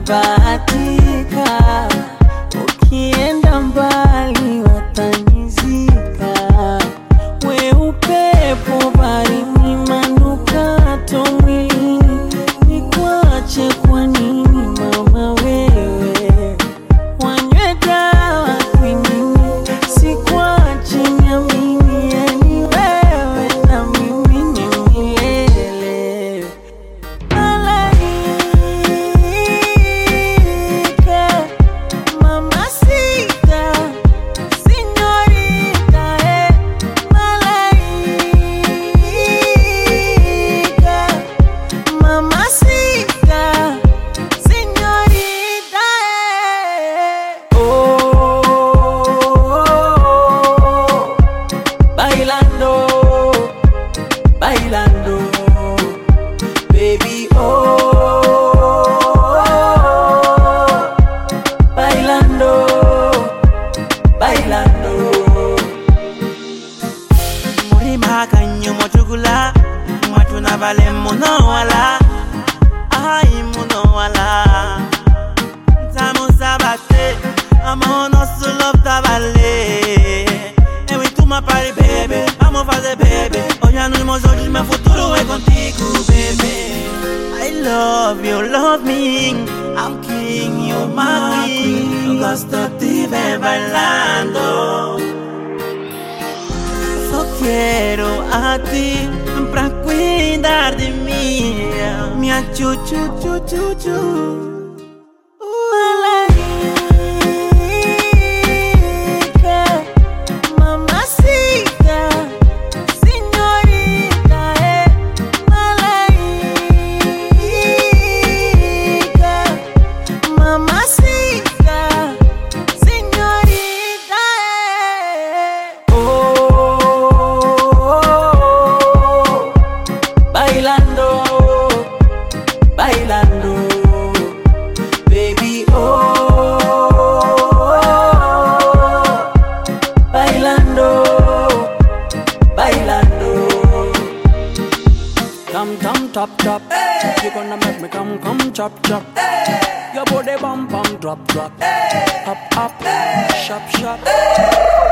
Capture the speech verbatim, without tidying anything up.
nimebahatika, ukienda mbali watanizika. We upepo baharini, manukato mwilini, nikuache kwa nini mama wewe? Wanywe dawa kwinini, sikuache niamini, yani wewe na mimi ni milele. Malaika, mamacita, señorita, eh. Malaika, mamacita, señorita, eh. Oh, bailando, bailando, baby, oh, bailando, bailando. Murima kanyo mochugula, mwatuna vale muno wala, ay muno wala. Tamu sabate, amo no su love tabale. And we do my party, baby, vamos fazer baby. Hoy animo hoje, meu futuro é contigo, baby. I love you, love me, I'm king, you my king. Eu gosto de ver bailando. Só quero a ti pra cuidar de mim, minha chu chu chu chu chu. Malaika, mamacita, señorita, eh. Malaika, mamacita, señorita, eh. Oh, bailando, bailando, baby, oh, bailando, bailando. Come, come, top, top. Hey. You gonna make me come, come, chop, chop. Hey. Your body bum, bum, drop, drop. Hey. Up, up, hey. Shop, shop. Hey.